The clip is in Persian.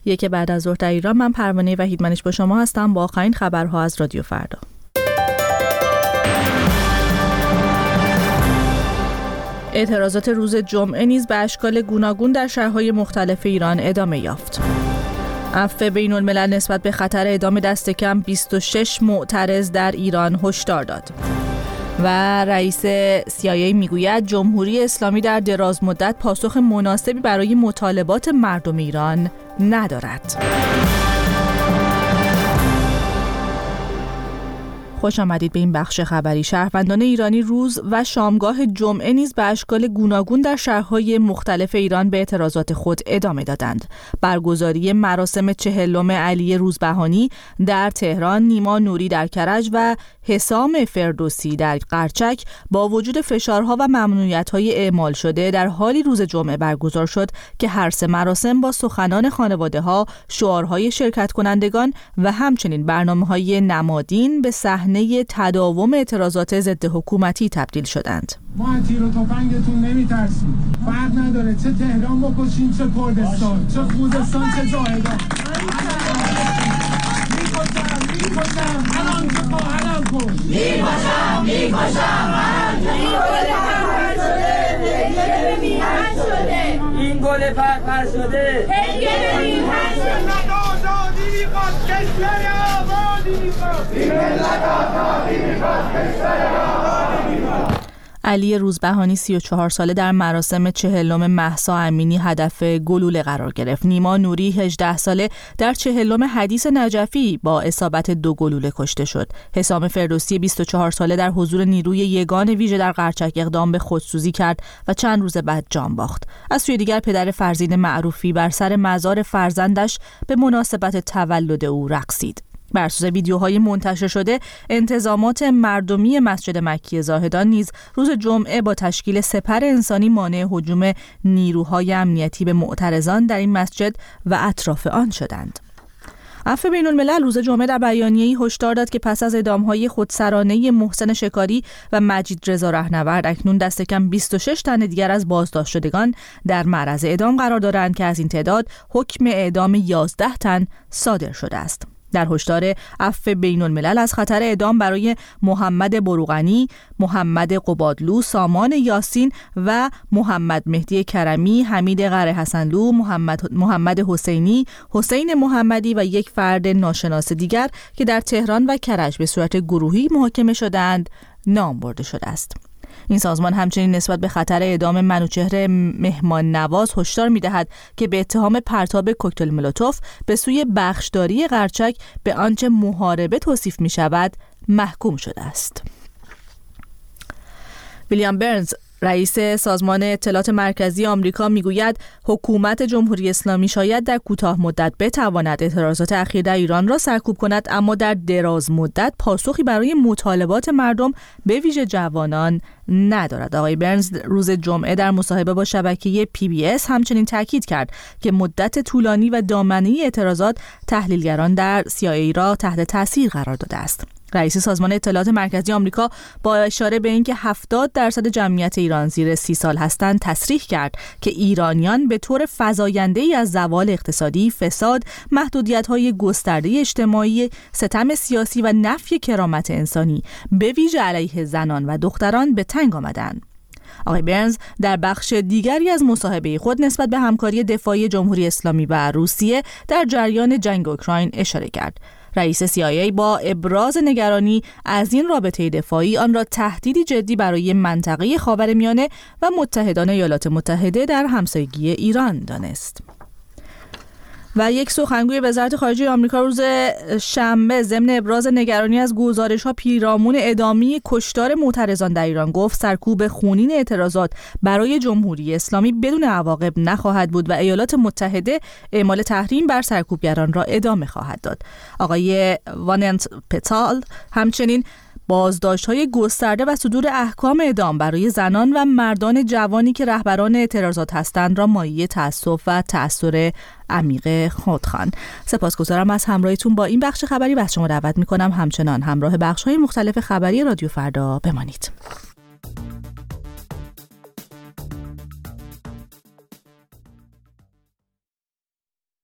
یک بعد از ظهر در ایران. من پروانه وحیدمنش با شما هستم با آخرین خبرها از رادیو فردا. اعتراضات روز جمعه نیز به اشکال گوناگون در شهرهای مختلف ایران ادامه یافت. عفو بین الملل نسبت به خطر اعدام دست کم 26 معترض در ایران هشدار داد. و رئیس CIA میگوید جمهوری اسلامی در دراز مدت پاسخ مناسبی برای مطالبات مردم ایران ندارد. خوش آمدید به این بخش خبری. شهروندان ایرانی روز و شامگاه جمعه نیز به اشکال گوناگون در شهرهای مختلف ایران به اعتراضات خود ادامه دادند. برگزاری مراسم 40 علی روزبهانی در تهران، نیما نوری در کرج و حسام فردوسی در قرچک با وجود فشارها و ممنوعیت‌های اعمال شده در حالی روز جمعه برگزار شد که هر سه مراسم با سخنان خانواده‌ها، شعارهای شرکت کنندگان و همچنین برنامه‌های نمادین به صحنه تداوم اعتراضات ضد حکومتی تبدیل شدند. ما از تیر و تفنگتون نمیترسیم. فرق نداره چه تهران بکشیم، چه کردستان، چه خوزستان، چه زاهدان. میکشم الان که خواهرم کن. میکشم این گل پرپر شده هنگل میهن شده. آزادی میخواد، کشور آبادی میخواد. این ملت آزادی میخواد، کشور آبادی میخواد. علی روزبهانی 34 ساله در مراسم 40 مهسا امینی هدف گلوله قرار گرفت. نیما نوری 18 ساله در 40 حدیث نجفی با اصابت 2 گلوله کشته شد. حسام فردوسی 24 ساله در حضور نیروی یگان ویژه در قرچک اقدام به خودسوزی کرد و چند روز بعد جان باخت. از سوی دیگر پدر فرزین معروفی بر سر مزار فرزندش به مناسبت تولد او رقصید. بر اساس ویدیوهای منتشر شده، انتظامات مردمی مسجد مکی زاهدان نیز روز جمعه با تشکیل سپر انسانی مانع هجوم نیروهای امنیتی به معترضان در این مسجد و اطراف آن شدند. عفو بین الملل روز جمعه در بیانیه‌ای هشدار داد که پس از اعدام‌های خودسرانه محسن شکاری و مجید رضا رهنورد اکنون دست کم 26 تن دیگر از بازداشت شدگان در معرض اعدام قرار دارند که از این تعداد حکم اعدام 11 تن صادر شده است. در هشدار عفو بین الملل از خطر اعدام برای محمد بروغنی، محمد قبادلو، سامان یاسین و محمد مهدی کرمی، حمید قره حسنلو، محمد حسینی، حسین محمدی و یک فرد ناشناس دیگر که در تهران و کرج به صورت گروهی محاکمه شدند نام برده شده است. این سازمان همچنین نسبت به خطر اعدام منوچهر مهمان نواز هشدار می‌دهد که به اتهام پرتاب کوکتل مولوتوف به سوی بخشداری قرچک به آنچه محاربه توصیف می‌شود محکوم شده است. ویلیام برنز رئیس سازمان اطلاعات مرکزی آمریکا میگوید حکومت جمهوری اسلامی شاید در کوتاه مدت بتواند اعتراضات اخیر در ایران را سرکوب کند، اما در دراز مدت پاسخی برای مطالبات مردم به ویژه جوانان ندارد. آقای برنز روز جمعه در مصاحبه با شبکه PBS همچنین تاکید کرد که مدت طولانی و دامنه‌ای اعتراضات تحلیلگران در CIA را تحت تاثیر قرار داده است. رئیس سازمان اطلاعات مرکزی آمریکا با اشاره به اینکه 70% جمعیت ایران زیر 30 سال هستند تصریح کرد که ایرانیان به طور فزاینده‌ای از زوال اقتصادی، فساد، محدودیت‌های گسترده اجتماعی، ستم سیاسی و نفی کرامت انسانی به ویژه علیه زنان و دختران به تنگ آمدند. آقای برنز در بخش دیگری از مصاحبه خود نسبت به همکاری دفاعی جمهوری اسلامی و روسیه در جریان جنگ اوکراین اشاره کرد. رئیس CIA با ابراز نگرانی از این رابطه دفاعی آن را تهدیدی جدی برای منطقه خاورمیانه و متحدان ایالات متحده در همسایگی ایران دانست. و یک سخنگوی وزارت خارجه آمریکا روز شنبه ضمن ابراز نگرانی از گزارش‌ها پیرامون ادامه کشتار معترضان در ایران گفت سرکوب خونین اعتراضات برای جمهوری اسلامی بدون عواقب نخواهد بود و ایالات متحده اعمال تحریم بر سرکوبگران را ادامه خواهد داد. آقای واننت پتال همچنین بازداشت‌های گسترده و صدور احکام اعدام برای زنان و مردان جوانی که رهبران اعتراضات هستند را مایه تأسف و تأثیر عمیق خود خواند. سپاسگزارم از همراهیتون با این بخش خبری و از شما دعوت می‌کنم همچنان همراه بخش‌های مختلف خبری رادیو فردا بمانید.